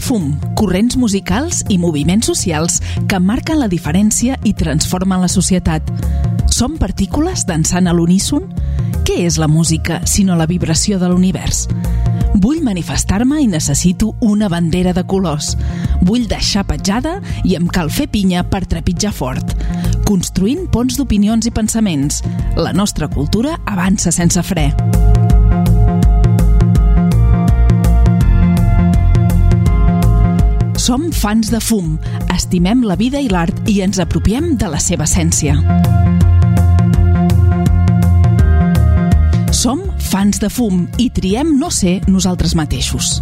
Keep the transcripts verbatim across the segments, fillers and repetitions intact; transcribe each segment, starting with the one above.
fum, corrents musicals i moviments socials que marquen la diferència i transformen la societat. Som partícules dansant a l'uníson? Què és la música, sinó la vibració de l'univers? Vull manifestar-me i necessito una bandera de colors. Vull deixar petjada i em cal fer pinya per trepitjar fort. Construint ponts d'opinions i pensaments. La nostra cultura avança sense fre. Som fans de fum, estimem la vida i l'art i ens apropiem de la seva essència. Som fans de fum i triem no ser nosaltres mateixos.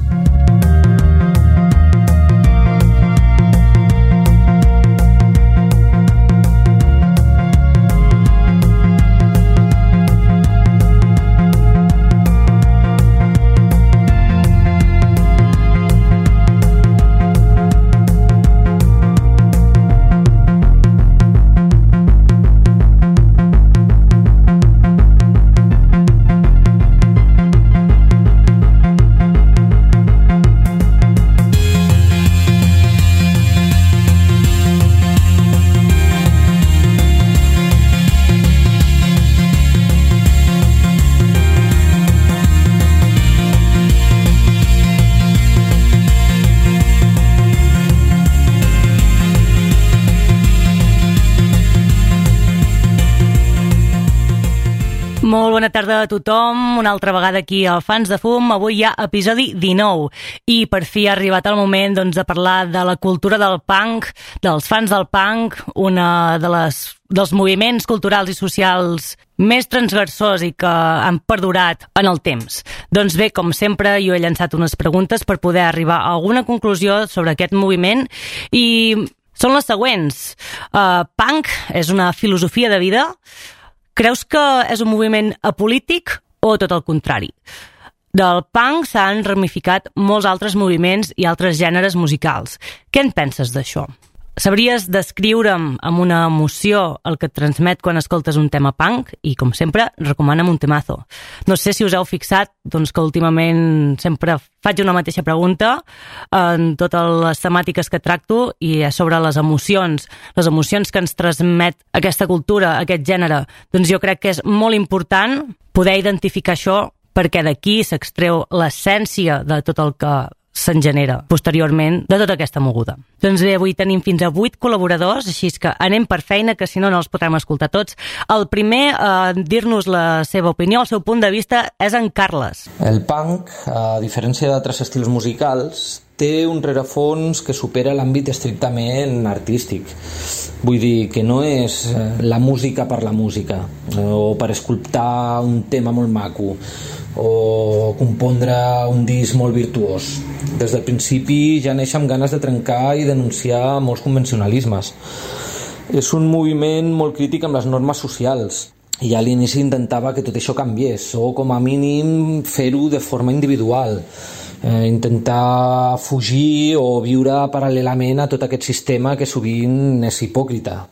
Molt bona tarda a tothom, una altra vegada aquí al Fans de Fum. Avui hi ha episodi dinou i per fi ha arribat el moment doncs, de parlar de la cultura del punk, dels fans del punk, una de les, dels moviments culturals i socials més transgressors i que han perdurat en el temps. Doncs bé, com sempre, jo he llançat unes preguntes per poder arribar a alguna conclusió sobre aquest moviment i són les següents. Uh, punk és una filosofia de vida? Creus que és un moviment apolític o tot el contrari? Del punk s'han ramificat molts altres moviments i altres gèneres musicals. Què en penses d'això? Sabries descriure'm amb una emoció el que et transmet quan escoltes un tema punk? I, com sempre, recomana'm un temazo. No sé si us heu fixat doncs, que últimament sempre faig una mateixa pregunta en totes les temàtiques que tracto i és sobre les emocions, les emocions que ens transmet aquesta cultura, aquest gènere. Doncs jo crec que és molt important poder identificar això perquè d'aquí s'extreu l'essència de tot el que se'n genera posteriorment de tota aquesta moguda. Doncs bé, avui tenim fins a vuit col·laboradors, així que anem per feina, que si no, no els podrem escoltar tots. El primer a dir-nos la seva opinió, el seu punt de vista, és en Carles. El punk, a diferència d'altres estils musicals, té un rerefons que supera l'àmbit estrictament artístic. Vull dir que no és la música per la música, o per esculptar un tema molt maco, o compondre un disc molt virtuós. Des del principi ja neix amb ganes de trencar i denunciar molts convencionalismes. És un moviment molt crític amb les normes socials i a l'inici intentava que tot això canviés o com a mínim fer-ho de forma individual, eh, intentar fugir o viure paral·lelament a tot aquest sistema que sovint és hipòcrita.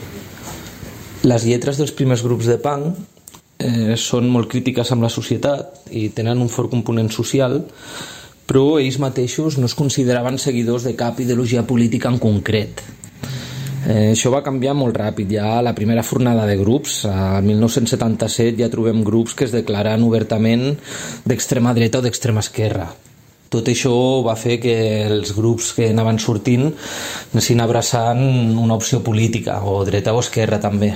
Les lletres dels primers grups de punk Eh, són molt crítiques amb la societat i tenen un fort component social, però ells mateixos no es consideraven seguidors de cap ideologia política en concret. Eh, això va canviar molt ràpid. Ja a la primera fornada de grups, al mil nou-cents setanta-set, ja trobem grups que es declaren obertament d'extrema dreta o d'extrema esquerra. Tot això va fer que els grups que anaven sortint anessin abraçant una opció política, o dreta o esquerra també.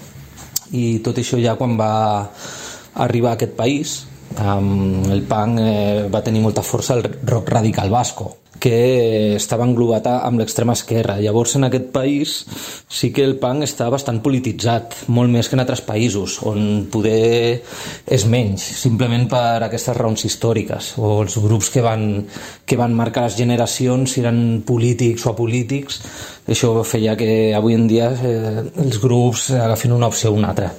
I tot això ja quan va arribar a aquest país, um, el punk eh, va tenir molta força el rock radical basco, que estava englobat amb l'extrema esquerra. Llavors en aquest país sí que el punk està bastant polititzat, molt més que en altres països, on poder és menys, simplement per aquestes raons històriques, o els grups que van, que van marcar les generacions, si eren polítics o apolítics. Això feia que avui en dia eh, els grups agafin una opció o una altra.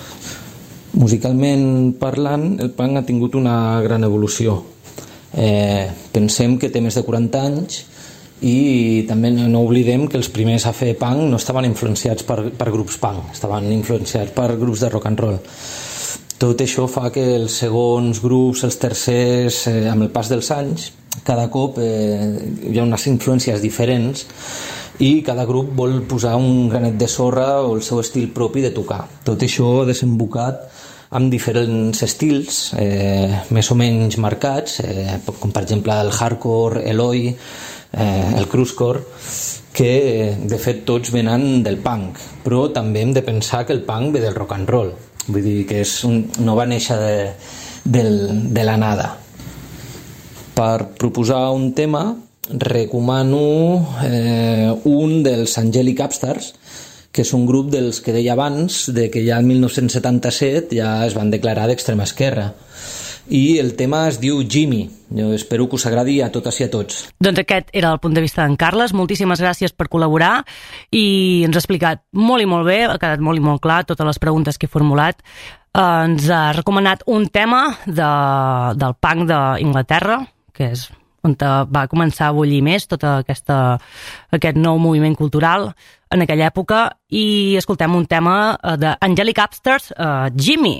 Musicalment parlant, el punk ha tingut una gran evolució. Eh, pensem que té més de quaranta anys i també no oblidem que els primers a fer punk no estaven influenciats per, per grups punk, estaven influenciats per grups de rock and roll. Tot això fa que els segons grups, els tercers, eh, amb el pas dels anys, cada cop eh, hi ha unes influències diferents i cada grup vol posar un granet de sorra o el seu estil propi de tocar. Tot això ha desembocat amb diferents estils eh, més o menys marcats, eh, com per exemple el hardcore, l'oi, eh, el crustcore, que de fet tots venen del punk, però també hem de pensar que el punk ve del rock and roll, vull dir que és un, no va néixer de, del, de la nada. Per proposar un tema recomano eh, un dels Angelic Upstarts, que és un grup dels que deia abans de que ja el mil nou-cents setanta-set ja es van declarar d'extrema esquerra, i el tema es diu Jimmy. Jo espero que us agradi a totes i a tots. Doncs aquest era el punt de vista d'en Carles. Moltíssimes gràcies per col·laborar i ens ha explicat molt i molt bé, ha quedat molt i molt clar totes les preguntes que he formulat. Uh, ens ha recomanat un tema de, del punk d'Inglaterra, que és on va començar a bullir més tot aquesta, aquest nou moviment cultural en aquella època, i escoltem un tema d'Angelic Upstarts, uh, Jimmy.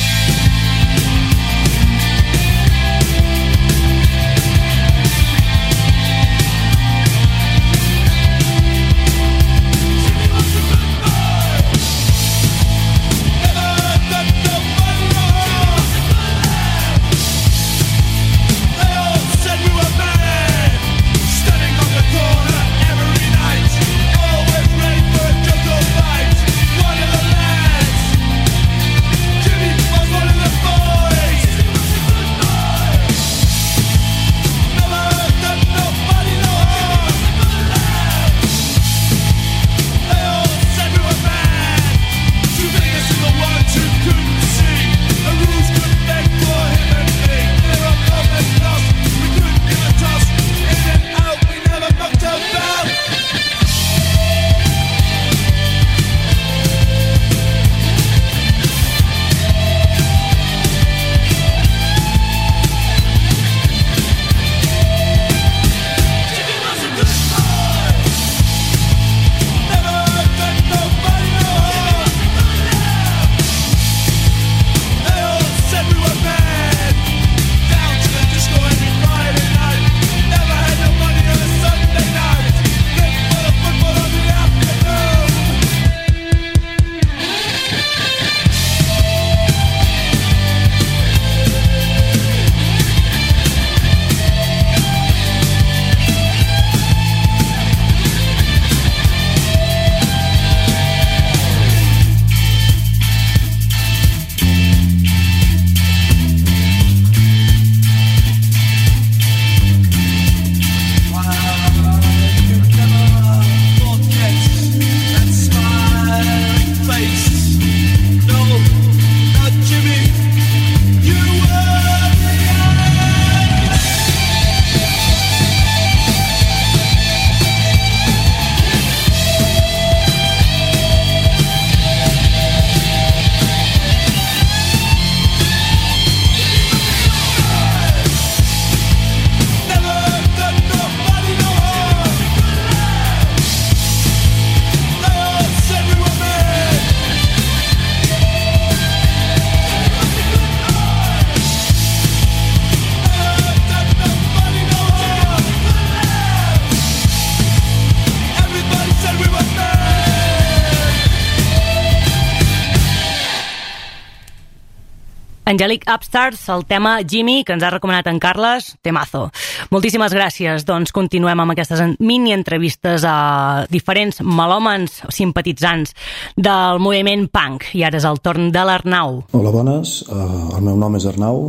Angelic Upstarts, el tema Jimmy, que ens ha recomanat en Carles, temazo. Moltíssimes gràcies. Doncs continuem amb aquestes mini-entrevistes a diferents melòmens simpatitzants del moviment punk. I ara és el torn de l'Arnau. Hola, bones. Uh, el meu nom és Arnau.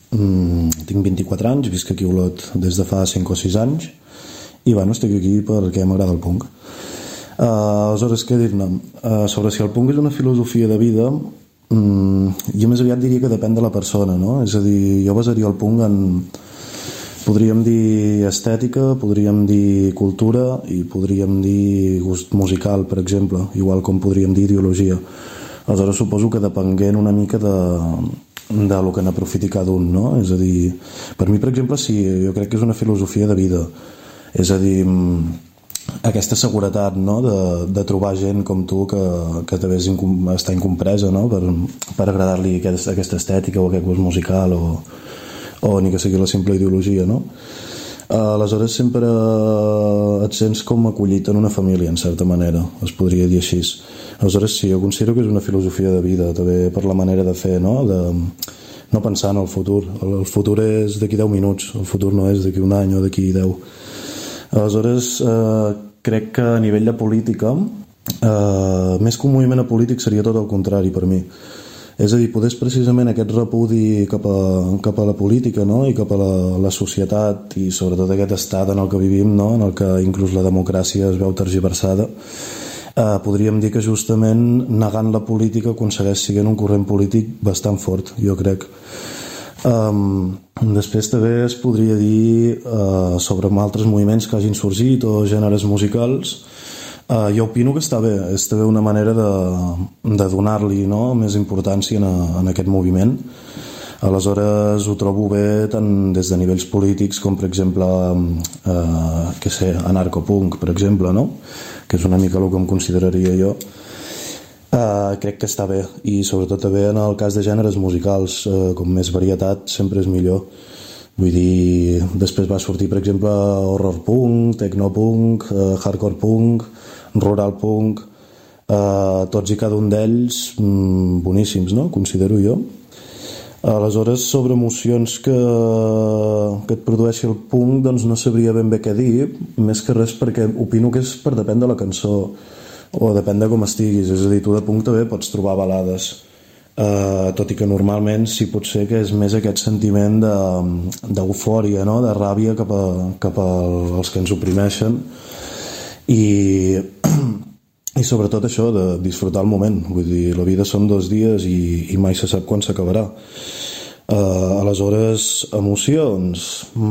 Mm, tinc vint-i-quatre anys, visc aquí a Olot des de fa cinc o sis anys. I bueno, estic aquí perquè m'agrada el punk. Uh, aleshores, què dir-ne? Uh, sobre si el punk és una filosofia de vida, um, jo més aviat diria que depèn de la persona, no? És a dir, jo basaria el punk en, podríem dir estètica, podríem dir cultura i podríem dir gust musical, per exemple, igual com podríem dir ideologia. Aleshores suposo que depenguent una mica de, de lo que n'aprofiti cada un, no? És a dir, per mi, per exemple, sí, jo crec que és una filosofia de vida. És a dir, aquesta seguretat, no? de, de trobar gent com tu que, que també és incom, està incompresa, no? per, per agradar-li aquesta, aquesta estètica o aquest gust musical o, o ni que sigui la simple ideologia, no? Aleshores sempre et sents com acollit en una família, en certa manera, es podria dir així. Aleshores sí, jo considero que és una filosofia de vida, també per la manera de fer, no? De no pensar en el futur. El futur és d'aquí deu minuts, el futur no és d'aquí un any o d'aquí deu. Aleshores eh, crec que a nivell de política, eh, més que un moviment polític seria tot el contrari per mi. És a dir, poder precisament aquest repudi cap a, cap a la política, no? I cap a la, la societat i sobretot aquest estat en el que vivim, no? En el que inclús la democràcia es veu tergiversada, eh, podríem dir que justament negant la política aconsegueix sent un corrent polític bastant fort, jo crec. Um, després també es podria dir uh, sobre altres moviments que hagin sorgit o gèneres musicals. Uh, jo opino que està bé, és també una manera de, de donar-li, no? Més importància en, a, en aquest moviment. Aleshores ho trobo bé tant des de nivells polítics com per exemple uh, que sé, anarcopunk, per exemple, no? Que és una mica el que em consideraria jo. Uh, crec que està bé, i sobretot també en el cas de gèneres musicals, uh, com més varietat sempre és millor. Vull dir, després va sortir per exemple horror punk, tecnopunk, uh, hardcore punk, rural punk, uh, tots i cada un d'ells mm, boníssims, no? Considero jo. Aleshores, sobre emocions que, que et produeixi el punk, doncs no sabria ben bé què dir, més que res perquè opino que és per depèn de la cançó o depèn de com estiguis, és a dir, tu de punk també pots trobar balades. Uh, tot i que normalment sí pot ser que és més aquest sentiment d'eufòria, no? De ràbia cap, a, cap als que ens oprimeixen i, i sobretot això de disfrutar el moment, vull dir, la vida són dos dies i, i mai se sap quan s'acabarà. Uh, aleshores, emocions,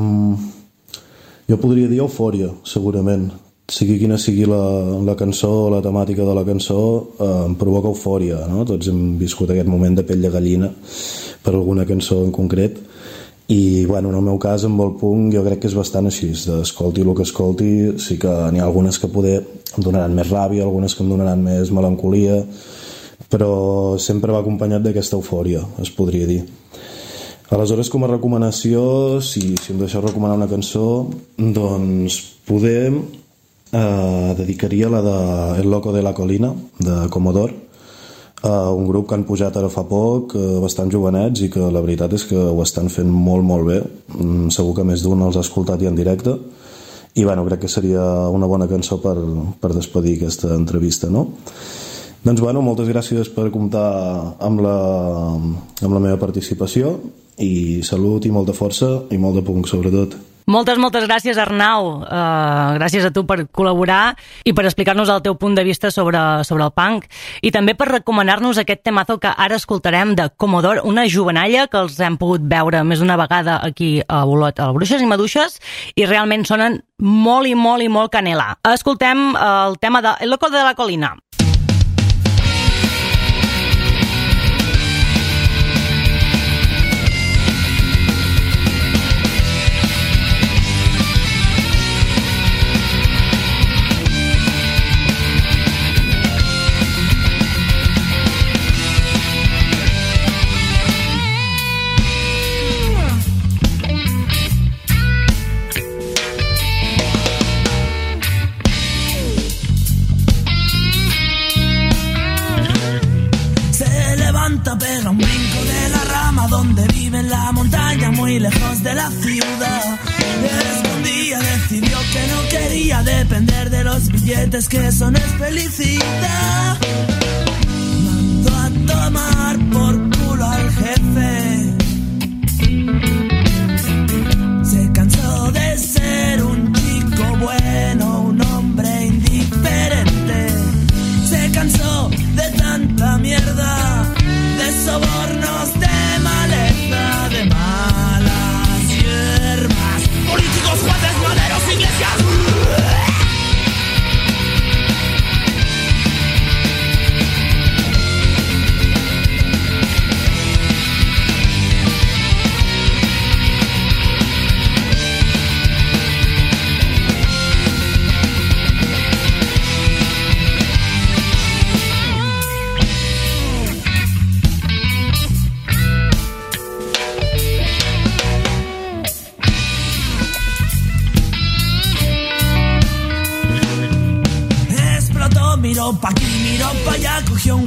mm, jo podria dir eufòria, segurament. Sigui quina sigui la, la cançó o la temàtica de la cançó, eh, em provoca eufòria, no? Tots hem viscut aquest moment de pell de gallina per alguna cançó en concret i bueno, en el meu cas amb el punk jo crec que és bastant així, d'escolti el que escolti, sí que n'hi ha algunes que poder em donaran més ràbia, algunes que em donaran més melancolia, però sempre va acompanyat d'aquesta eufòria, es podria dir. Aleshores, com a recomanació, si, si em deixeu recomanar una cançó, doncs podem Uh, dedicaria la de El Loco de la Colina, de Commodore, uh, un grup que han pujat ara fa poc, uh, bastant jovenets, i que la veritat és que ho estan fent molt molt bé. Mm, segur que més d'un els ha escoltat i en directe, i bueno, crec que seria una bona cançó per, per despedir aquesta entrevista, no? Doncs bueno, moltes gràcies per comptar amb la, amb la meva participació, i salut i molta força i molt de punk sobretot. Moltes, moltes gràcies, Arnau. Uh, gràcies a tu per col·laborar i per explicar-nos el teu punt de vista sobre, sobre el punk, i també per recomanar-nos aquest temazo que ara escoltarem de Commodore, una jovenalla que els hem pogut veure més d'una vegada aquí a Olot, al Bruixes i Maduixes, i realment sonen molt i molt i molt canela. Escoltem el tema de El Loco de la Colina. Pega un brinco de la rama donde vive en la montaña muy lejos de la ciudad. Un día decidió que no quería depender de los billetes que son es felicidad. Mandó a tomar por culo al jefe. Se cansó de ser un chico bueno, un hombre indiferente. Se cansó de tanta mierda, de sobornos, de maleza, de malas hierbas, políticos, jueces, maderos, iglesias.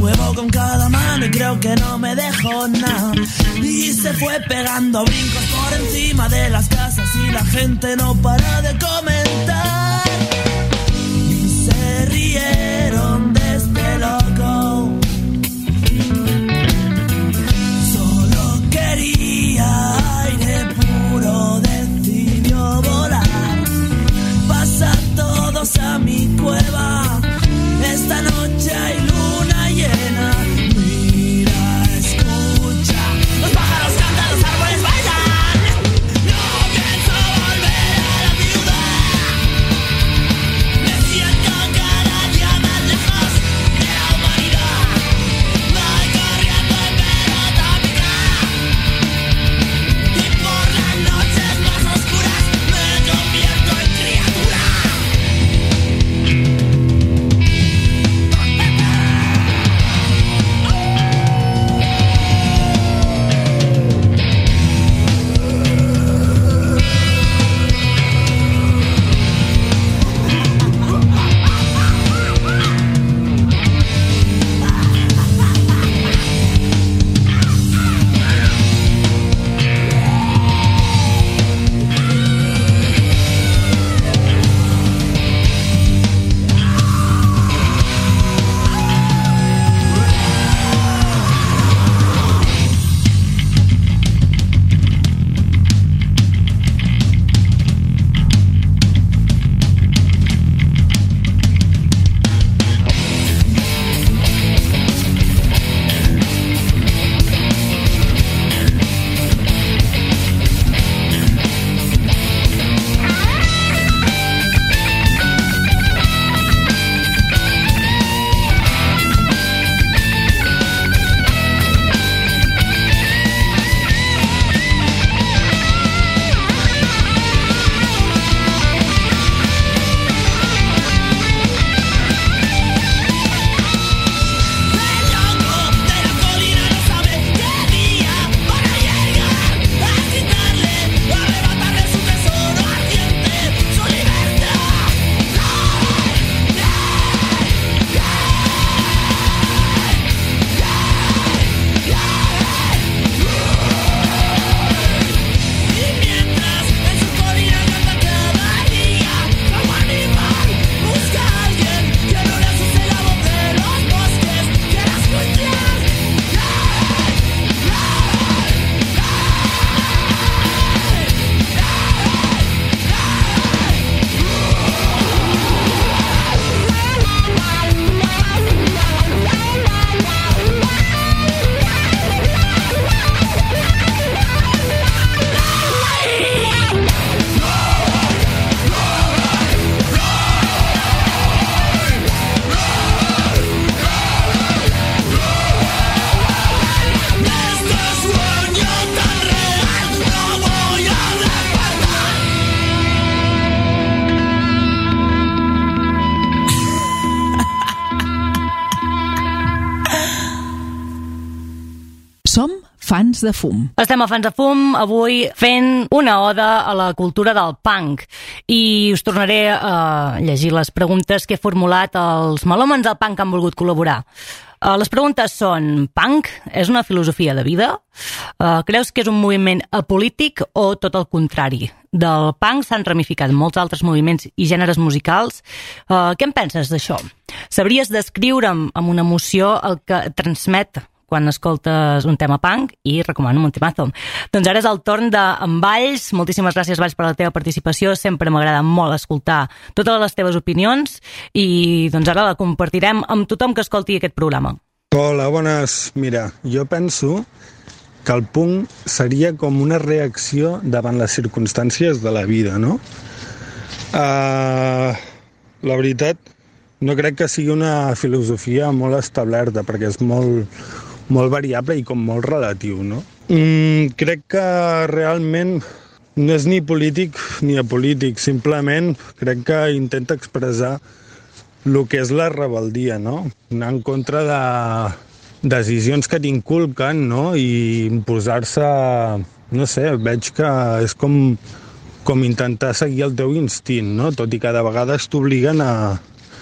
muevo con cada mano y creo que no me dejo nada. Y se fue pegando brincos por encima de las casas y la gente no para de comentar. Y se rieron de este loco. Solo quería aire puro, decidió volar. Pasa todos a mi cueva. Esta noche hay luna llena. Mira, escucha. Los pájaros cantan, los árboles bailan. No pienso volver a la ciudad. Me siento cada día más lejos de la humanidad. Voy corriendo en pelota picada. Y por las noches más oscuras me convierto en criatura. Fans de Fum. Estem a Fans de Fum, avui fent una oda a la cultura del punk i us tornaré a llegir les preguntes que he formulat als melòmans del punk que han volgut col·laborar. Uh, les preguntes són: punk és una filosofia de vida? Uh, creus que és un moviment apolític o tot el contrari? Del punk s'han ramificat molts altres moviments i gèneres musicals. Uh, què en penses d'això? Sabries descriure'm amb una emoció el que transmet quan escoltes un tema punk? I recomano un temazo. Doncs ara és el torn d'en Valls. Moltíssimes gràcies, Valls, per la teva participació. Sempre m'agrada molt escoltar totes les teves opinions i doncs ara la compartirem amb tothom que escolti aquest programa. Hola, bones. Mira, jo penso que el punk seria com una reacció davant les circumstàncies de la vida, no? Uh, la veritat, no crec que sigui una filosofia molt establerta, perquè és molt, molt variable i com molt relatiu, no? Mm, crec que realment no és ni polític ni apolític, simplement crec que intenta expressar el que és la rebeldia, no? Anar en contra de decisions que t'inculquen, no? I imposar-se, no sé, veig que és com, com intentar seguir el teu instint, no? Tot i que de vegades t'obliguen a,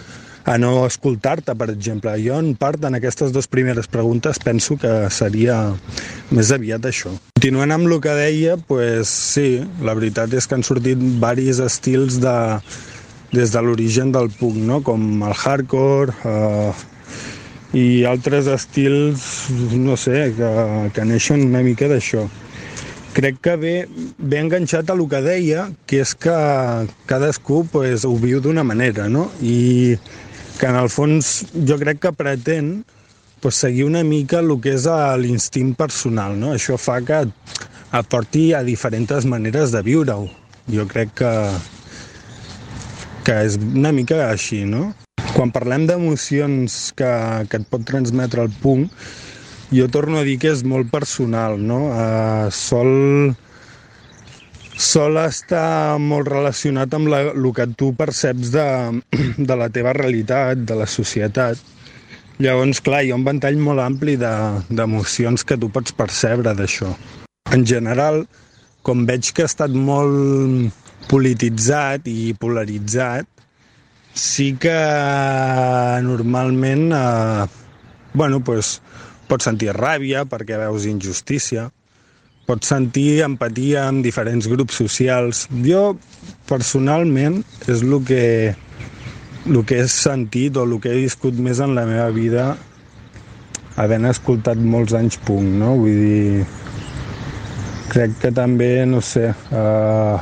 a no escoltar-te, per exemple. Jo, en part, en aquestes dues primeres preguntes, penso que seria més aviat això. Continuant amb el que deia, pues, sí, la veritat és que han sortit diversos estils de, des de l'origen del punk, no? Com el hardcore, eh, i altres estils, no sé, que, que neixen una mica d'això. Crec que ve, ve enganxat a el que deia, que és que cadascú pues, ho viu d'una manera, no? I que en el fons jo crec que pretén pues, seguir una mica el que és l'instint personal, no? Això fa que et porti a diferents maneres de viure-ho. Jo crec que, que és una mica així, no? Quan parlem d'emocions que, que et pot transmetre el punk, jo torno a dir que és molt personal, no? Uh, sol, sol estar molt relacionat amb la, el que tu perceps de, de la teva realitat, de la societat. Llavors, clar, hi ha un ventall molt ampli d'emocions de, que tu pots percebre d'això. En general, com veig que ha estat molt polititzat i polaritzat, sí que normalment eh, bueno, pues, pots sentir ràbia perquè veus injustícia, pots sentir empatia amb diferents grups socials. Jo, personalment, és el que, el que he sentit o el que he viscut més en la meva vida havent escoltat molts anys punk, no? Vull dir, crec que també, no sé, eh,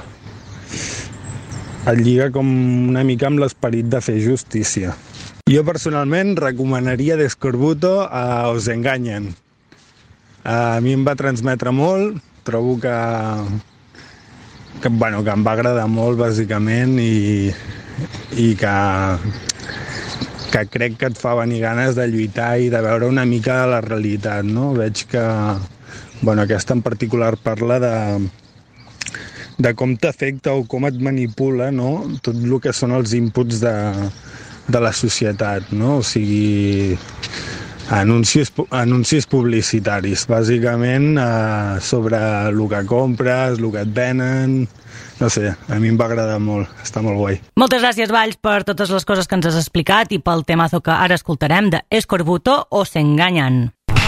et lliga com una mica amb l'esperit de fer justícia. Jo personalment recomanaria Descorbuto a Os Enganyen. A mi em va transmetre molt, trobo que, que, bueno, que em va agradar molt bàsicament i, i que, que crec que et fa venir ganes de lluitar i de veure una mica la realitat, no? Veig que bueno, aquesta en particular parla de de com t'afecta o com et manipula, no? Tot el que són els inputs de, de la societat, no? O sigui, anuncis, anuncis publicitaris, bàsicament eh, sobre el que compres, el que et venen. No sé, a mi em va agradar molt, està molt guai. Moltes gràcies, Valls, per totes les coses que ens has explicat i pel temazo que ara escoltarem de Escorbuto o S'Enganyen.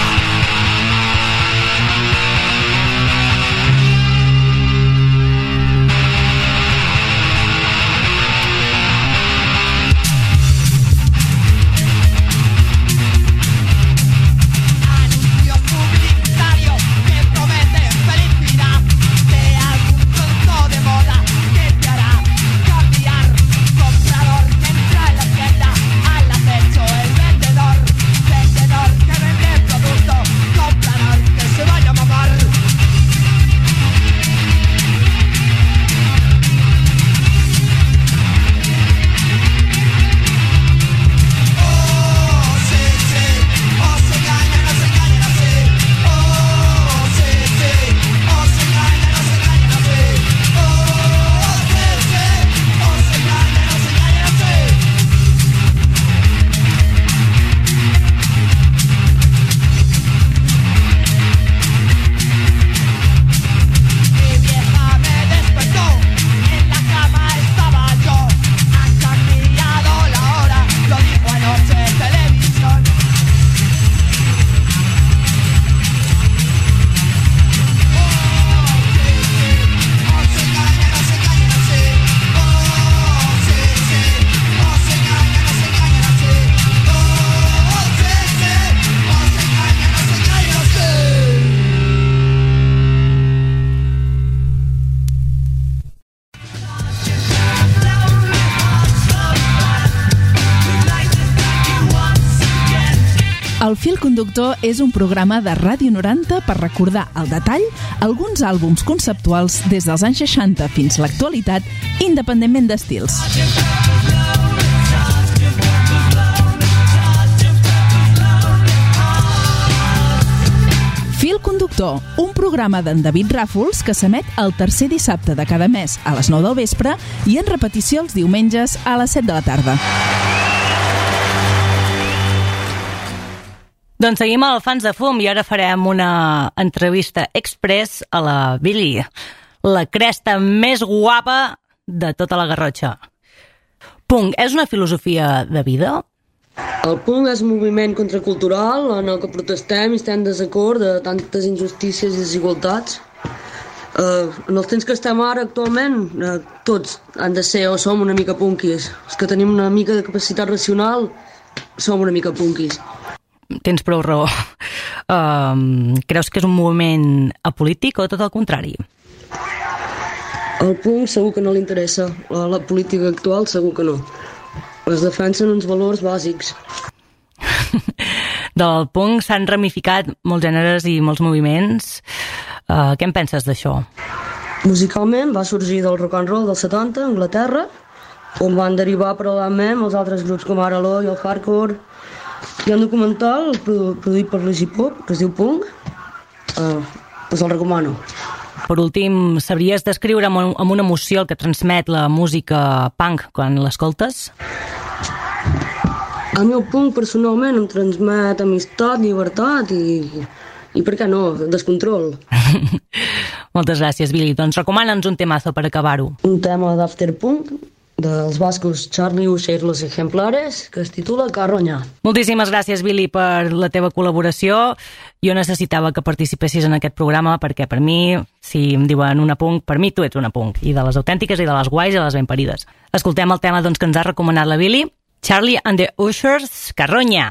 El Fil Conductor és un programa de Ràdio noranta per recordar al detall alguns àlbums conceptuals des dels anys seixanta fins a l'actualitat, independentment d'estils. Fil Conductor, un programa d'en David Ràfols que s'emet el tercer dissabte de cada mes a les nou del vespre i en repetició els diumenges a les set de la tarda. Doncs seguim al Fans de Fum i ara farem una entrevista express a la Billy, la cresta més guapa de tota la Garrotxa. punk és una filosofia de vida? El punk és un moviment contracultural en el que protestem i estem en desacord de tantes injustícies i desigualtats. Uh, en els temps que estem ara actualment, uh, tots han de ser o som una mica punkis. Els que tenim una mica de capacitat racional som una mica punkis. Tens prou raó. Um, creus que és un moviment apolític o tot el contrari? El punk segur que no li interessa. La, la política actual segur que no. Es defensen uns valors bàsics. Del punk s'han ramificat molts gèneres i molts moviments. Uh, què en penses d'això? Musicalment va sorgir del rock and roll dels setanta a Anglaterra, on van derivar paral·lelament els altres grups com ara l'O i el hardcore. Hi ha un documental produ produït per l'Easy Pop que es diu Punk. Uh, us el recomano. Per últim, sabries descriure amb una emoció el que transmet la música punk quan l'escoltes? A mi el punk personalment em transmet amistat, llibertat i, i per què no, descontrol. Moltes gràcies, Billy. Doncs recomana'ns un temazo per acabar-ho. Un tema d'afterpunk dels bascos Charlie Uixer Los Ejemplares, que es titula Carronya. Moltíssimes gràcies, Billy, per la teva col·laboració. Jo necessitava que participessis en aquest programa perquè per mi, si em diuen una punk, per mi tu ets una punk, i de les autèntiques i de les guais i de les ben parides. Escoltem el tema doncs, que ens ha recomanat la Billy, Charlie and the Ushers, Carronya.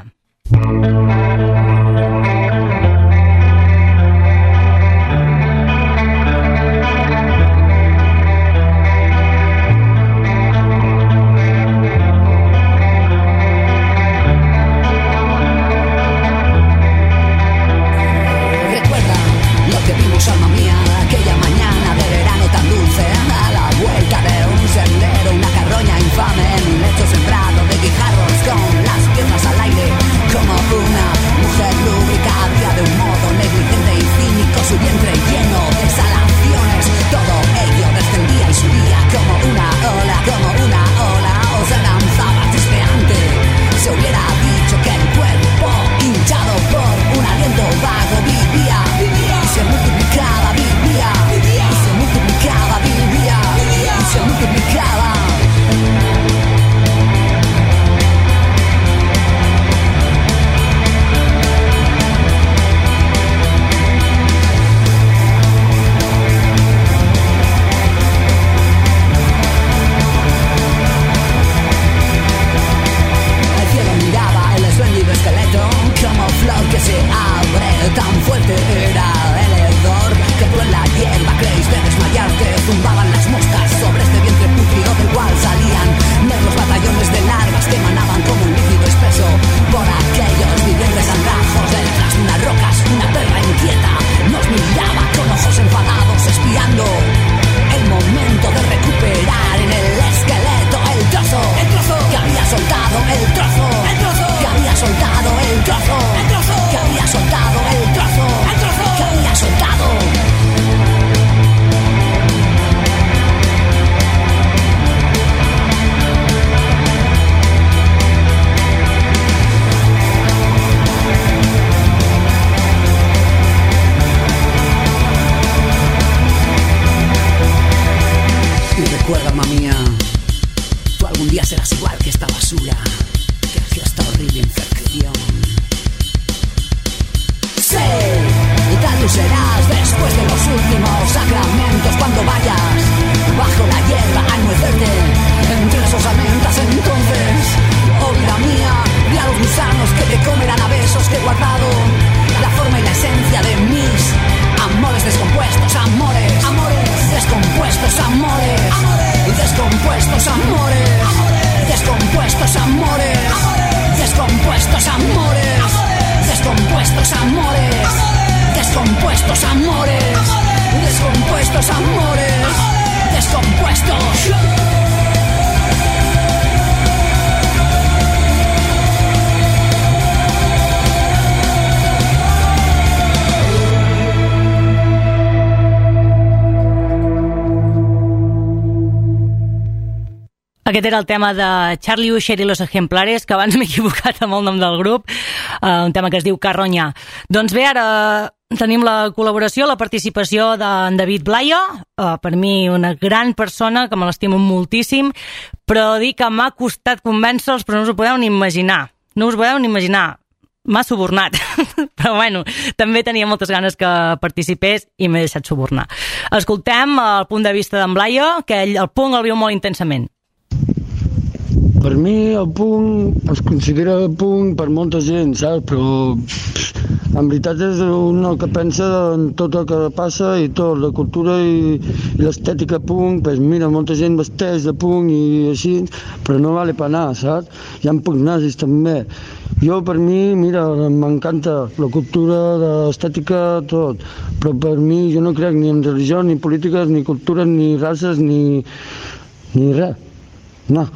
Aquest era el tema de Charlie Usher i los Ejemplares, que abans m'he equivocat amb el nom del grup, uh, un tema que es diu Carronya. Doncs bé, ara tenim la col·laboració, la participació d'en David Blaya, uh, per mi una gran persona, que me l'estimo moltíssim, però dir que m'ha costat convèncer-los, però no us ho podeu ni imaginar. No us ho podeu ni imaginar. M'ha subornat, però bueno, també tenia moltes ganes que participés i m'he deixat subornar. Escoltem el punt de vista d'en Blaya, que ell el punk el viu molt intensament. Per mi el punk es considera punk per molta gent, saps? Però pff, en veritat és un que pensa en tot el que passa i tot, la cultura i, i l'estètica punk, pues mira, molta gent vesteix de punk i així, però no vale per anar, saps? Hi ha punks nazis també. Jo, per mi, mira, m'encanta la cultura, l'estètica, tot, però per mi jo no crec ni en religió, ni polítiques, ni cultures, ni races, ni, ni res, no.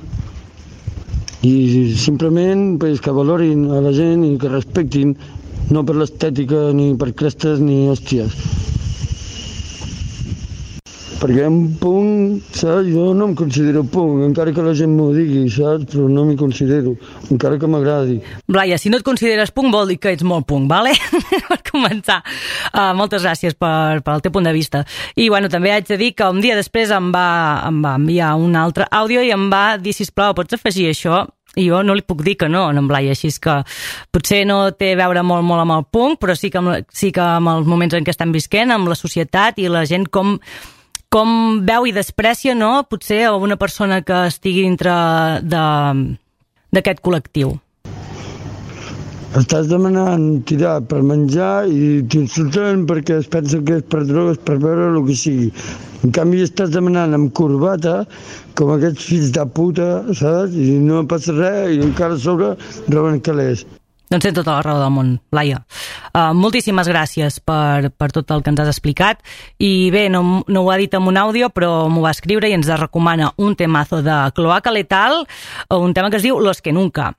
I simplement pues, que valorin a la gent i que respectin, no per l'estètica, ni per crestes, ni hòsties. Perquè un punk, saps? Jo no em considero punk, encara que la gent m'ho digui, saps? Però no m'hi considero, encara que m'agradi. Blaya, si no et consideres punk vol dir que ets molt punk, vale? Per començar. Uh, moltes gràcies per, per el teu punt de vista. I bueno, també haig de dir que un dia després em va, em va enviar un altre àudio i em va dir, sisplau, pots afegir això? I jo no li puc dir que no, en Blaya, així que potser no té a veure molt, molt amb el punk, però sí que, amb, sí que amb els moments en què estem visquent, amb la societat i la gent com... com veu i desprecia, no?, potser alguna persona que estigui dintre d'aquest col·lectiu. Estàs demanant tirar per menjar i t'insulten perquè es pensen que és per drogues, per veure el que sigui. En canvi estàs demanant amb corbata, com aquests fills de puta, saps? I no passa res i encara a sobre roben calés. Doncs té tota la raó del món, Blaya. Uh, moltíssimes gràcies per, per tot el que ens has explicat. I bé, no, no ho ha dit en un àudio, però m'ho va escriure i ens recomana un temazo de Cloaca Letal, un tema que es diu Los que Nunca.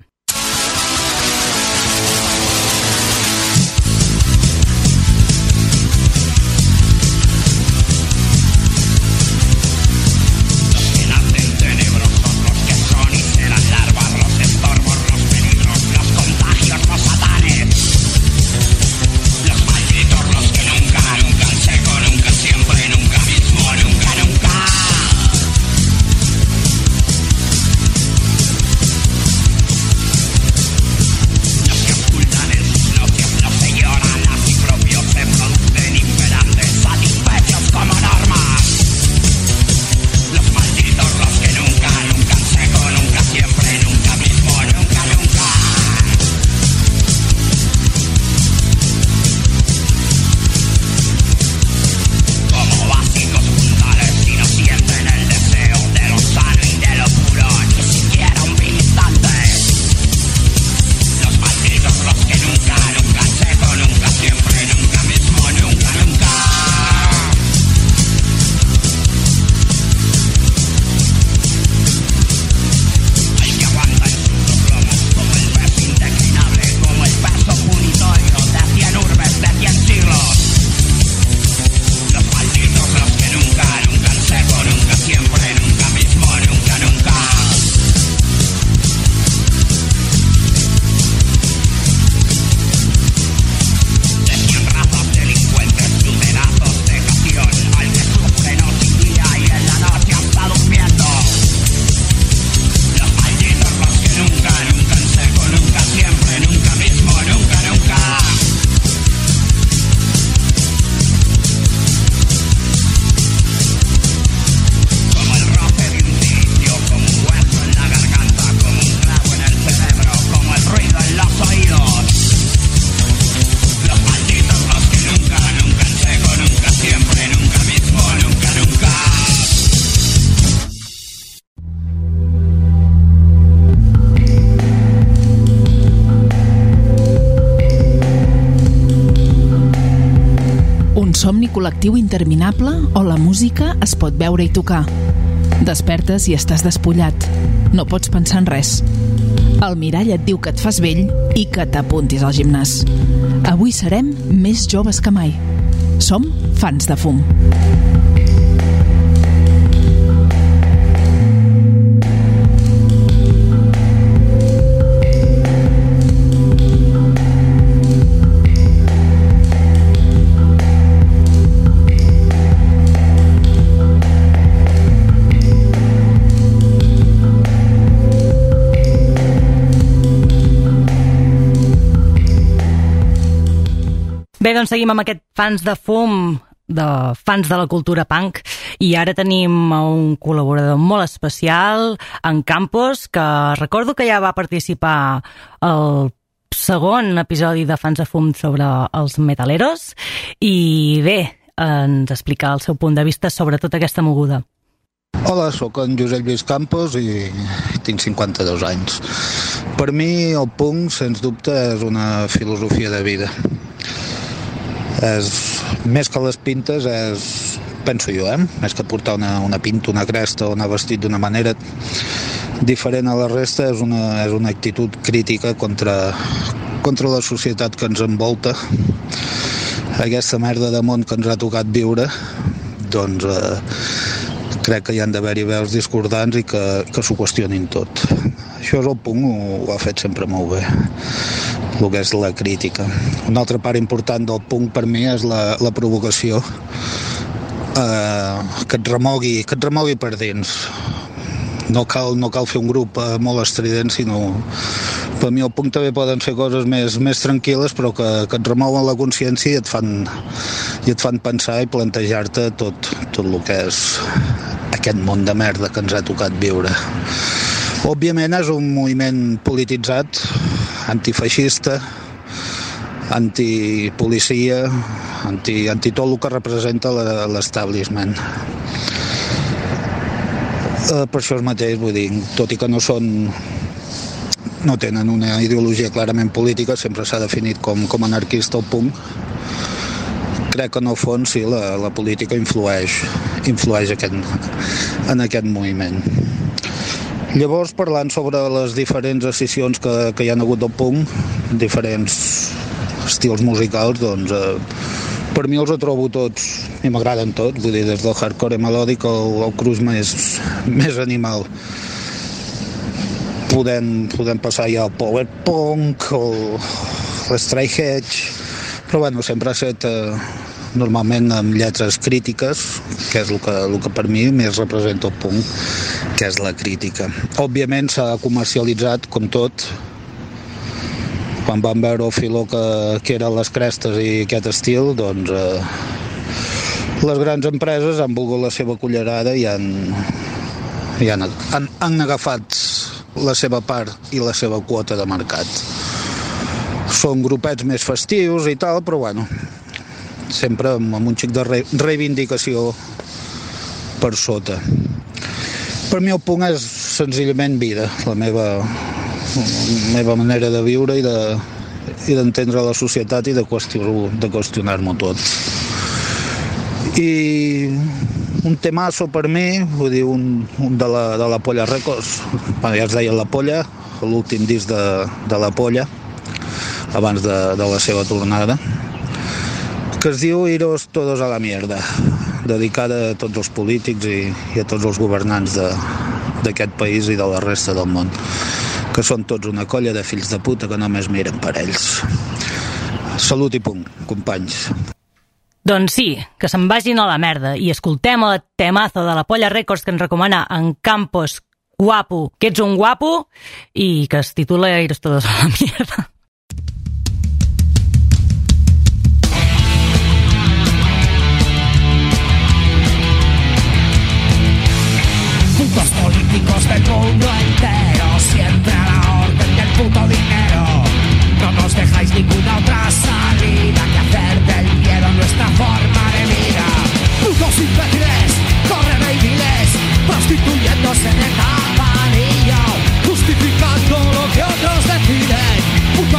somni col·lectiu interminable o la música es pot veure i tocar. Despertes i estàs despullat. No pots pensar en res. El mirall et diu que et fas vell i que t'apuntis al gimnàs. Avui serem més joves que mai. Som Fans de Fum. Bé, doncs seguim amb aquest Fans de Fum, de fans de la cultura punk, i ara tenim un col·laborador molt especial, en Campos, que recordo que ja va participar al segon episodi de Fans de Fum sobre els metaleros, i bé, ens explica el seu punt de vista sobre tota aquesta moguda. Hola, sóc en Josep Lluís Campos i tinc cinquanta-dos anys. Per mi el punk, sens dubte, és una filosofia de vida. És, més que les pintes, és, penso jo, eh? més que portar una, una pinta, una cresta o anar vestit d'una manera diferent a la resta, és una, és una actitud crítica contra, contra la societat que ens envolta. Aquesta merda de món que ens ha tocat viure, doncs eh, crec que hi han d'haver-hi veus discordants i que, que s'ho qüestionin tot. Això és el punk, ho, ho ha fet sempre molt bé, el que és la crítica. Una altra part important del punk per mi és la, la provocació, eh, que et remogui, que et remogui per dins. No cal, no cal fer un grup eh, molt estrident, sinó per mi el punk també poden ser coses més, més tranquil·les, però que, que et remouen la consciència i et fan, i et fan pensar i plantejar-te tot, tot el que és aquest món de merda que ens ha tocat viure. Òbviament és un moviment polititzat, antifeixista, antipolicia, anti, anti tot el que representa l'establishment. Eh, per això és mateix, vull dir, tot i que no són, no tenen una ideologia clarament política, sempre s'ha definit com, com anarquista el punk. Crec que en el fons sí, la, la política influeix, influeix aquest, en aquest moviment. Llavors, parlant sobre les diferents escissions que, que hi ha hagut del punk, diferents estils musicals, doncs eh, per mi els trobo tots i m'agraden tots, vull dir, des del hardcore melòdic al, al cruix més, més animal. Podem, podem passar ja al power punk, l'stray edge, però bueno, sempre ha estat eh, normalment amb lletres crítiques, que és el que, el que per mi més representa el punk, que és la crítica. Òbviament s'ha comercialitzat, com tot. Quan vam veure el filó que, que eren les crestes i aquest estil, doncs eh, les grans empreses han volgut la seva cullerada i han, i han, han, han agafat la seva part i la seva quota de mercat. Són grupets més festius i tal, però bueno, sempre amb un xic de re, reivindicació per sota. Per mi el punk és senzillament vida, la meva, la meva manera de viure i de, i d'entendre la societat i de qüestionar, de qüestionar-m'ho tot. I un temazo per mi, vull dir, un, un de, la, de la Polla Records, bueno, ja es deia La Polla, l'últim disc de, de La Polla, abans de, de la seva tornada, que es diu Iros todos a la mierda, dedicada a tots els polítics i, i a tots els governants d'aquest país i de la resta del món, que són tots una colla de fills de puta que només miren per ells. Salut i punt, companys. Doncs sí, que se'n vagin a la merda i escoltem el temazo de la Polla Records que ens recomana en Campos Guapo, que ets un guapo, i que es titula Iros todos a la mierda. Putos políticos del mundo entero, siempre a la orden del puto dinero. No nos dejáis ninguna otra salida que hacer del miedo nuestra forma de vida. Putos imbéciles, corren ahí miles, prostituyéndose de campanillo, justificando lo que otros deciden. Puto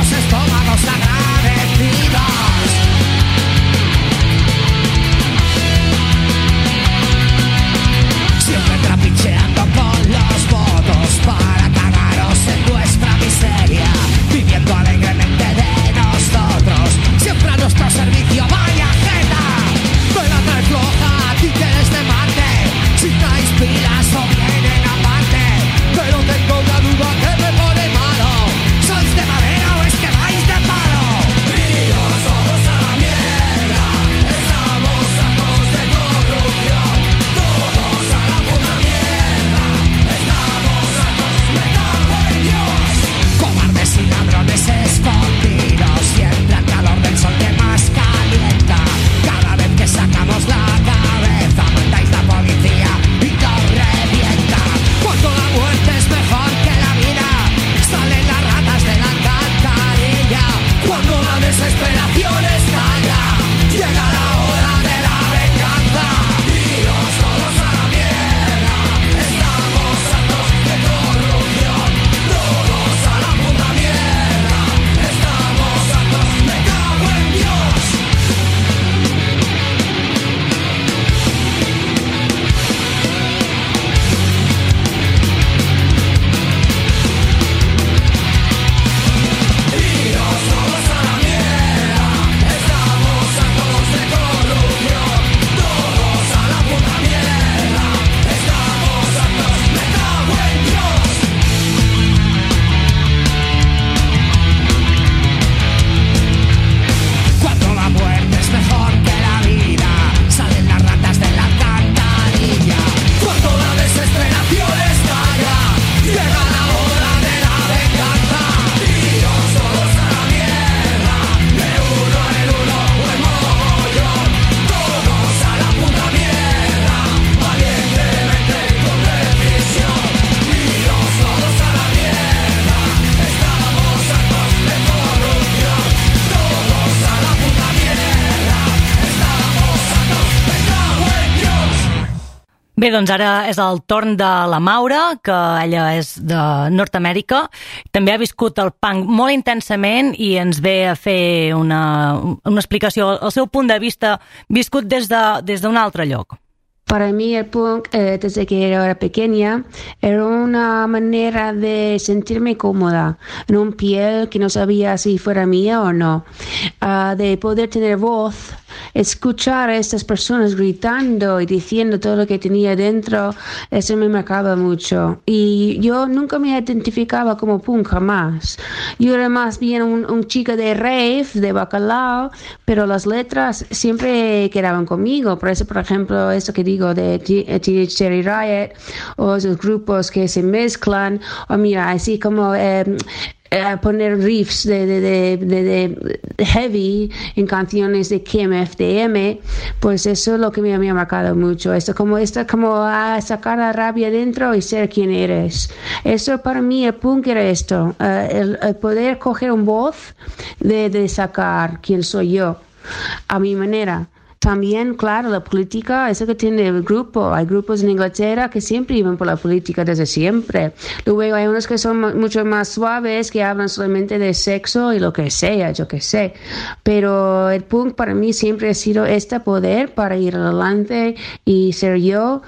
Bé, doncs ara és el torn de la Maura, que ella és de Nord-Amèrica. També ha viscut el punk molt intensament i ens ve a fer una, una explicació, el seu punt de vista viscut des de, des d'un altre lloc. Para mí el punk, eh, desde que era pequeña, era una manera de sentirme cómoda en un piel que no sabía si fuera mía o no, uh, de poder tener voz, escuchar a estas personas gritando y diciendo todo lo que tenía dentro, eso me marcaba mucho. Y yo nunca me identificaba como punk, jamás. Yo era más bien un, un chico de rave, de bacalao, pero las letras siempre quedaban conmigo. Por eso, por ejemplo, eso que digo de Teenage Cherry Riot, o esos grupos que se mezclan, o mira, así como eh, eh, poner riffs de, de, de, de, de heavy en canciones de K M F D M, pues eso es lo que me, me ha marcado mucho. Esto como, esto como a sacar la rabia dentro y ser quien eres. Eso para mí el punk era esto, uh, el, el poder coger un voz de, de sacar quién soy yo a mi manera. También, claro, la política, eso que tiene el grupo. Hay grupos en Inglaterra que siempre iban por la política desde siempre. Luego hay unos que son mucho más suaves, que hablan solamente de sexo y lo que sea, yo qué sé. Pero el punk para mí siempre ha sido este poder para ir adelante y ser yo.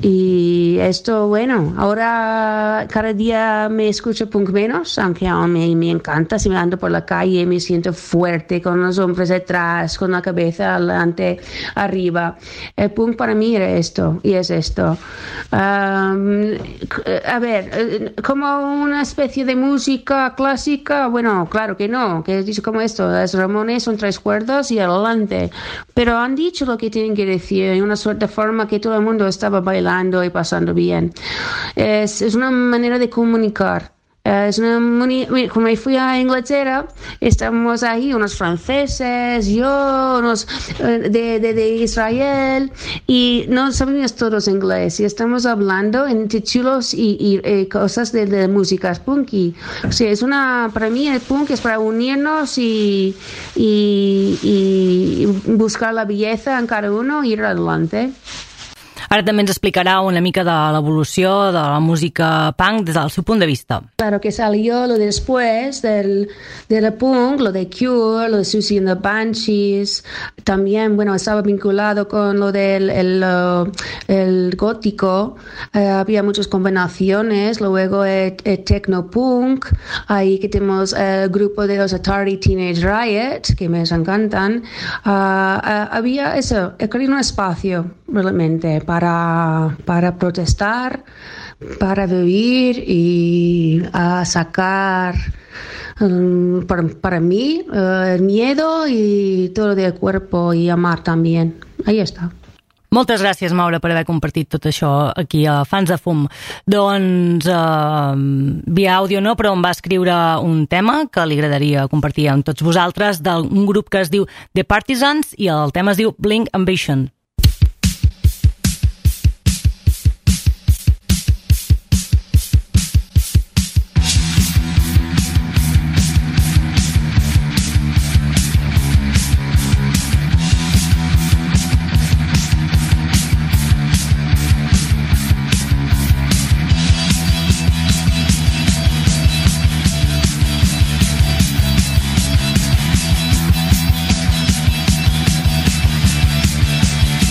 Y esto, bueno, ahora cada día me escucho punk menos, aunque aún me, me encanta. Si me ando por la calle me siento fuerte, con los hombros detrás, con la cabeza adelante, arriba. El punk para mí era esto y es esto. Um, a ver, como una especie de música clásica, bueno, claro que no, que dice como esto, las Ramones son tres cuerdas y adelante, pero han dicho lo que tienen que decir en una suerte de forma que todo el mundo estaba bailando y pasando bien. Es, es una manera de comunicar. Es una, cuando me fui a Inglaterra, estamos ahí, unos franceses, yo, unos de, de, de Israel, y no sabíamos todos inglés, y estamos hablando en títulos y, y, y cosas de, de música punky. O sea, es una, para mí el punk es para unirnos y, y, y buscar la belleza en cada uno y ir adelante. Ara també ens explicarà una mica de l'evolució de la música punk des del seu punt de vista. Claro que salió lo después del, del punk, lo de Cure, lo de Susie and the Banshees. También, bueno, estaba vinculado con lo del el, el gótico. Eh, había muchas combinaciones. Luego el, el techno-punk. Ahí que tenemos el grupo de los Atari Teenage Riot, que me encantan. Uh, uh, había eso, he querido un espacio realmente para, para protestar, para vivir y a sacar um, para, para mí uh, el miedo y todo del cuerpo y amar también. Ahí está. Moltes gràcies, Maura, per haver compartit tot això aquí a Fans de Fum. Doncs eh, via àudio no, però em va escriure un tema que li agradaria compartir amb tots vosaltres d'un grup que es diu The Partisans i el tema es diu Blink Ambition. We'll be right back.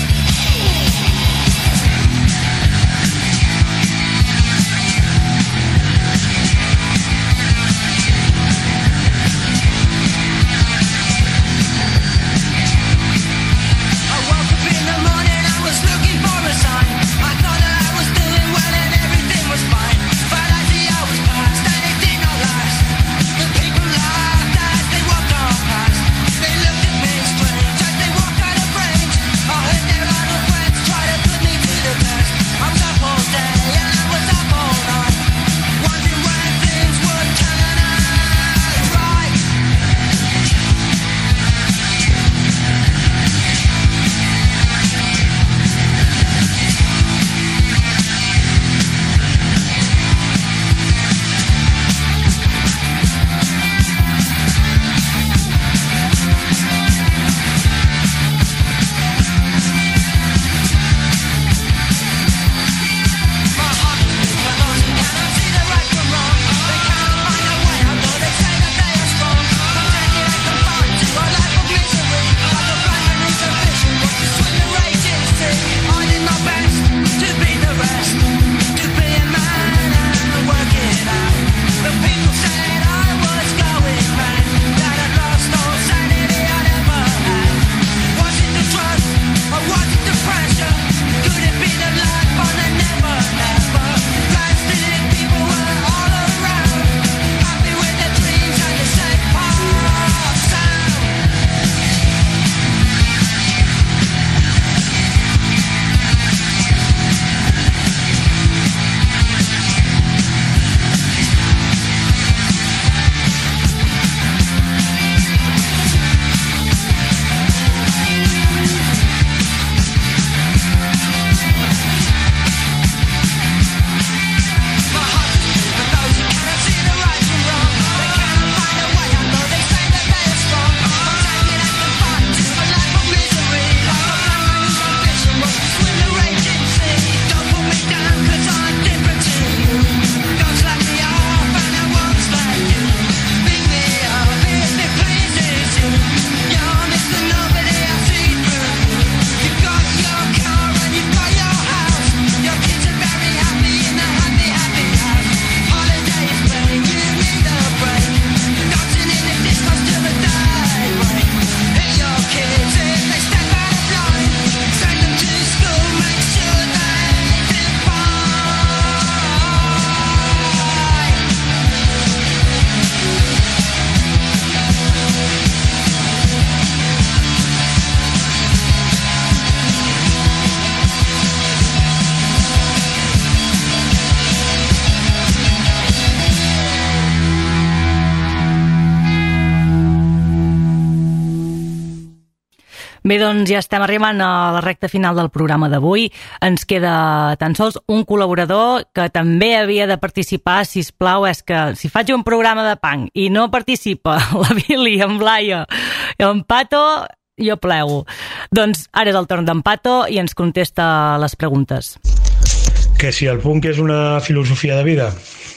Bé, doncs ja estem arribant a la recta final del programa d'avui. Ens queda tan sols un col·laborador que també havia de participar, sisplau. És que si faig un programa de punk i no participa la Billy, en Blaya i en Pato, jo plego. Doncs ara és el torn d'en Pato i ens contesta les preguntes. Que si el punk és una filosofia de vida?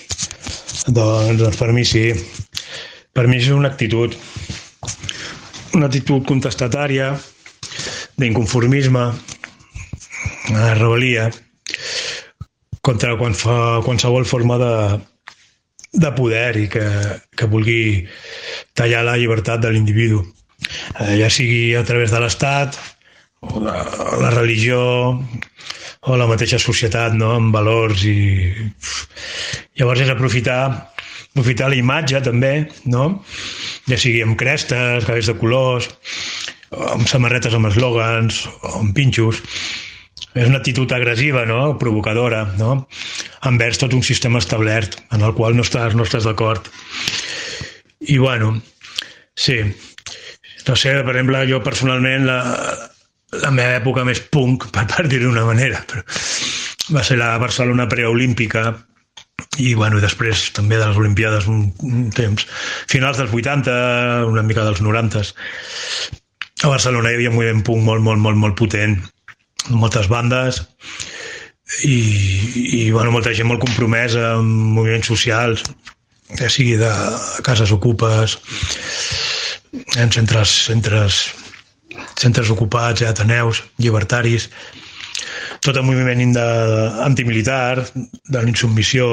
Doncs, doncs per mi sí. Per mi és una actitud. Una actitud contestatària, d'inconformisme, de rebel·lia, contra quan fa qualsevol forma de, de poder i que, que vulgui tallar la llibertat de l'individu. Eh, ja sigui a través de l'Estat, o de la religió, o la mateixa societat, no?, amb valors. I llavors és aprofitar, aprofitar la imatge també, no?, ja sigui amb crestes, cabells de colors, amb samarretes amb eslògans, o amb pinxos. És una actitud agressiva, no?, provocadora, no?, envers tot un sistema establert en el qual no estàs, no estàs d'acord. I, bueno, sí. No sé, per exemple, jo personalment, la, la meva època més punk, per, per dir-ho d'una manera, però va ser la Barcelona preolímpica, i bueno, després també de les Olimpiades un, un temps, finals dels vuitanta, una mica dels noranta. A Barcelona hi havia un moviment punk molt, molt, molt, molt potent, moltes bandes i, i bueno, molta gent molt compromesa amb moviments socials, ja sigui de cases ocupes, en centres, centres, centres ocupats, ateneus, llibertaris, tot el moviment antimilitar, de l'insubmissió.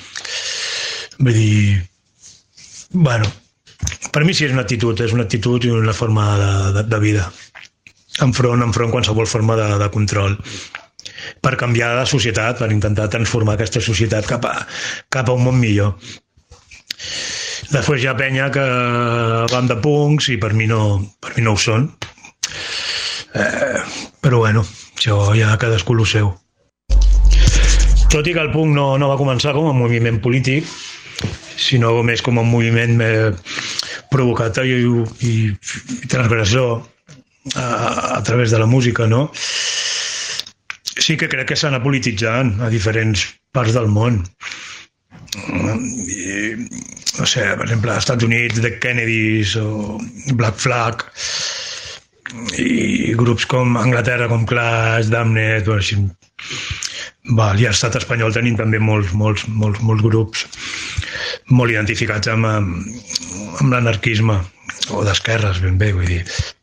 Vull dir, bueno, per mi sí és una actitud, és una actitud i una forma de, de, de vida, enfront, enfront qualsevol forma de, de control, per canviar la societat, per intentar transformar aquesta societat cap a, cap a un món millor. Després hi ha penya que van de punks i per mi no, per mi no ho són. Eh, però bueno, això ja cadascú el seu. Tot i que el punk no, no va començar com a moviment polític, sinó més com a un moviment provocatori i, i, i transgressor a, a través de la música, no? Sí que crec que s'ha anat polititzant a diferents parts del món. I, no sé, per exemple, als Estats Units, The Kennedys o Black Flag, i grups com Anglaterra, com Clash, Damned, així. Val, i a l'estat espanyol tenim també molts, molts, molts, molts grups molt identificats amb, amb l'anarquisme, o d'esquerres, ben bé, vull dir.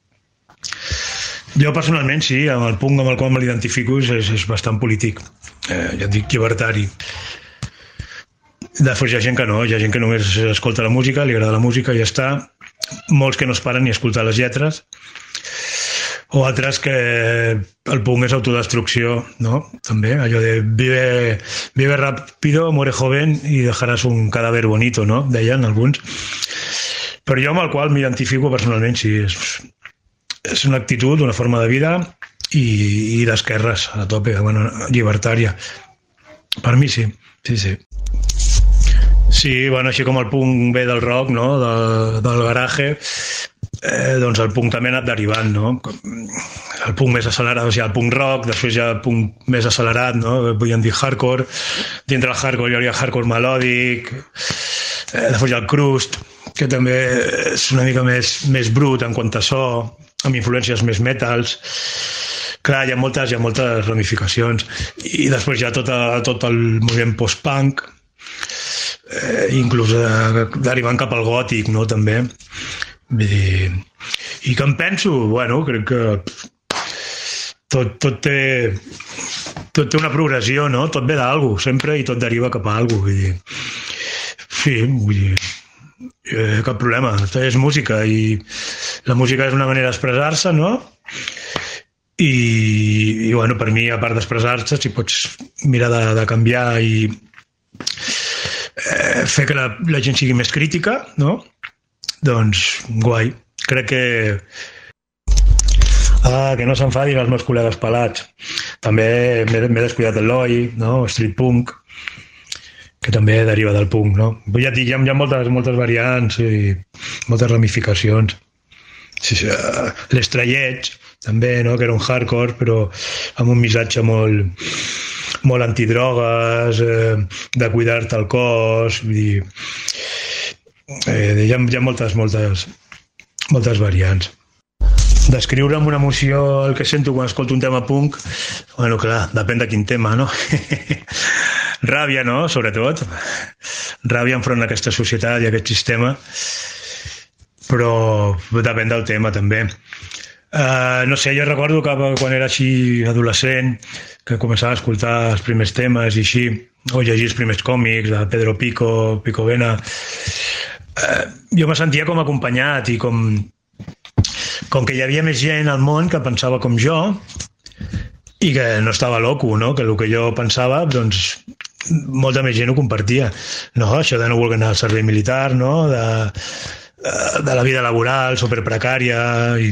Jo personalment sí, amb el punk amb el qual m'identifico és, és bastant polític, eh, ja et dic, llibertari. Després hi ha gent que no, hi ha gent que només escolta la música, li agrada la música i ja està. Molts que no es paren ni a escoltar les lletres, o altres que el punk és autodestrucció, no? També, allò de vive, vive rápido, muere joven y dejarás un cadáver bonito, no? Deien alguns. Però jo amb el qual m'identifico personalment, sí, és, és una actitud, una forma de vida i, i d'esquerres, a tope, bueno, llibertària. Per mi sí, sí, sí. Sí, bueno, així com el punk ve del rock, no? De, del garage, eh, doncs el punk també ha anat derivant, no? El punk més accelerat, o sigui, el punk rock, després hi ha el punk més accelerat, no? Vull dir hardcore, dintre del hardcore hi hauria hardcore melòdic, eh, després hi ha el crust, que també és una mica més, més brut en quant a so, amb influències més metals. Clar, hi ha moltes, hi ha moltes ramificacions. I després hi ha tot, a, tot el moviment post-punk, eh, inclús eh, derivant cap al gòtic, no?, també. Vull dir... I què em penso? Bueno, crec que tot, tot, té, tot té una progressió, no? Tot ve d'algú, sempre, i tot deriva cap a alguna cosa. Vull dir... Sí, vull dir... Eh, cap problema. És música, i la música és una manera d'expressar-se, no? I, i bueno, per mi, a part d'expressar-se, si pots mirar de, de canviar i eh, fer que la, la gent sigui més crítica, no? Doncs guai. Crec que... Ah, que no s'enfadin els meus col·legues pelats. També m'he descuidat el Loi, no? Street punk, que també deriva del punk, no? Ja et dic, hi ha, hi ha moltes, moltes variants i moltes ramificacions. Sí, sí, l'estrelleig, també, no? Que era un hardcore, però amb un missatge molt, molt antidrogues, eh, de cuidar-te el cos, vull dir, eh, hi ha, hi ha moltes, moltes, moltes variants. Descriure amb una emoció el que sento quan escolto un tema punk, bueno, clar, depèn de quin tema, no? Ràbia, no?, sobretot. Ràbia enfront d'aquesta societat i aquest sistema, però depèn del tema, també. Uh, no sé, jo recordo que quan era així adolescent, que començava a escoltar els primers temes i així, o llegir els primers còmics de Pedro Pico, Pico Vena, uh, jo me sentia com acompanyat i com... com que hi havia més gent al món que pensava com jo i que no estava loco, no? Que el que jo pensava, doncs, molta més gent ho compartia. No, això de no voler anar al servei militar, no? De, de la vida laboral superprecària i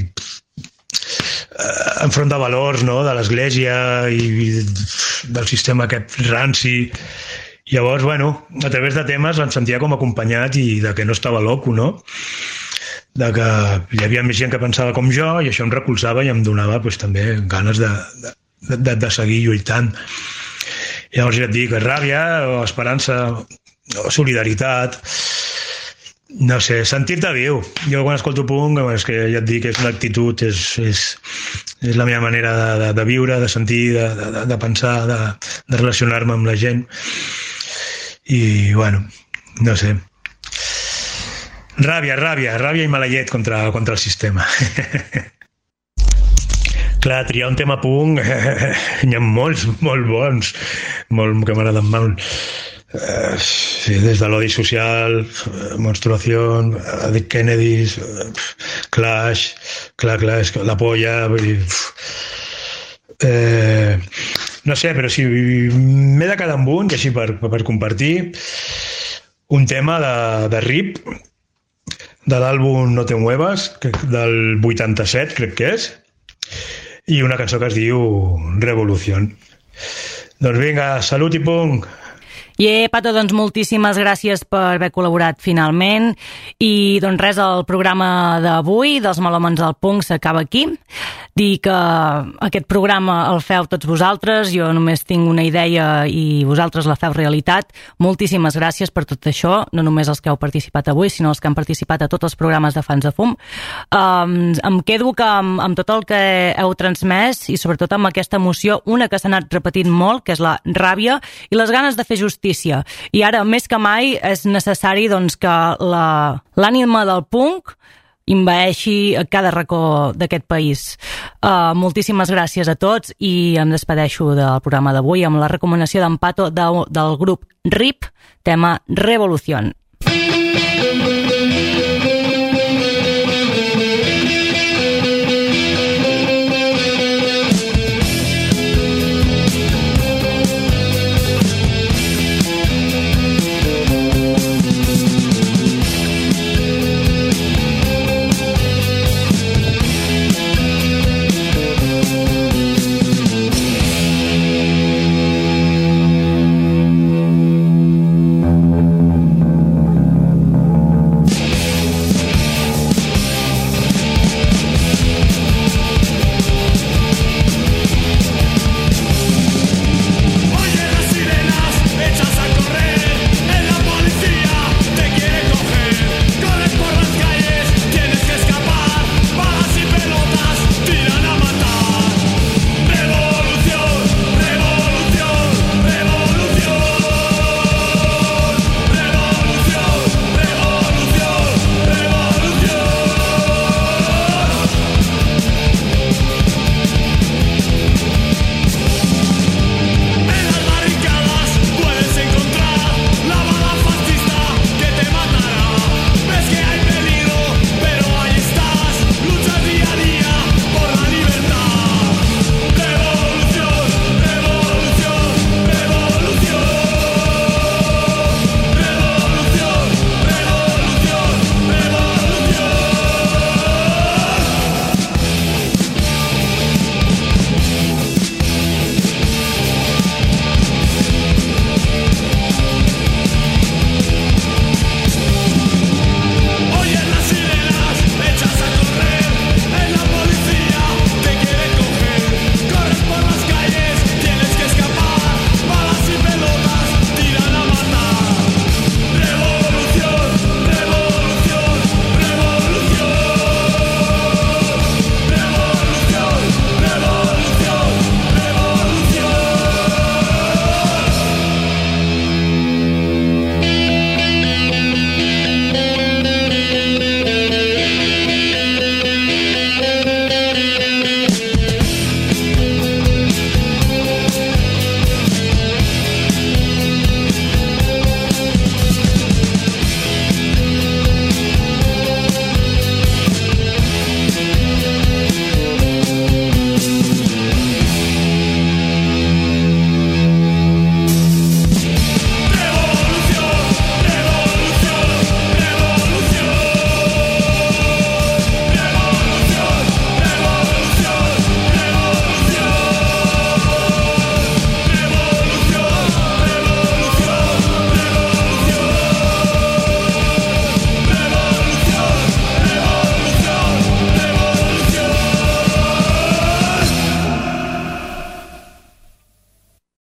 eh, enfront de valors, no? De l'església i, i del sistema aquest ranci. Llavors, bueno, a través de temes em sentia com acompanyat i de que no estava loco, no? De que hi havia més gent que pensava com jo i això em recolzava i em donava pues, també ganes de, de, de, de seguir lluitant. Llavors ja et dic, ràbia o esperança o solidaritat, no sé, sentir-te viu. Jo quan escolto punk, és que ja et dic, és una actitud, és, és, és la meva manera de, de, de viure, de sentir, de, de, de pensar, de, de relacionar-me amb la gent. I, bueno, no sé. Ràbia, ràbia, ràbia i mala llet contra, contra el sistema. Clar, triar un tema punk, n'hi ha molts, molt bons, molt, que m'agraden molt. Uh, sí, des de l'odi social, Menstruación, Dick Kennedy, Clash, clar, clar, és la polla, vull dir... Eh, no sé, però sí, m'he de quedar amb un, així per, per compartir, un tema de, de R I P, de l'àlbum No te muevas, del vuitanta-set, crec que és, i una cançó que es diu Revolución. Doncs vinga, salut i punk! I, Pato, doncs moltíssimes gràcies per haver col·laborat finalment i doncs res, el programa d'avui dels Melòmans del Punk s'acaba aquí. Dir que aquest programa el feu tots vosaltres, jo només tinc una idea i vosaltres la feu realitat. Moltíssimes gràcies per tot això, no només els que heu participat avui, sinó els que han participat a tots els programes de Fans de Fum. Um, em quedo que amb, amb tot el que heu transmès i sobretot amb aquesta emoció, una que s'ha anat repetint molt, que és la ràbia i les ganes de fer justícia. I ara, més que mai, és necessari doncs, que l'ànima del punk envaeixi a cada racó d'aquest país. Uh, moltíssimes gràcies a tots i em despedeixo del programa d'avui amb la recomanació d'en Pato de, del grup R I P, tema Revolución.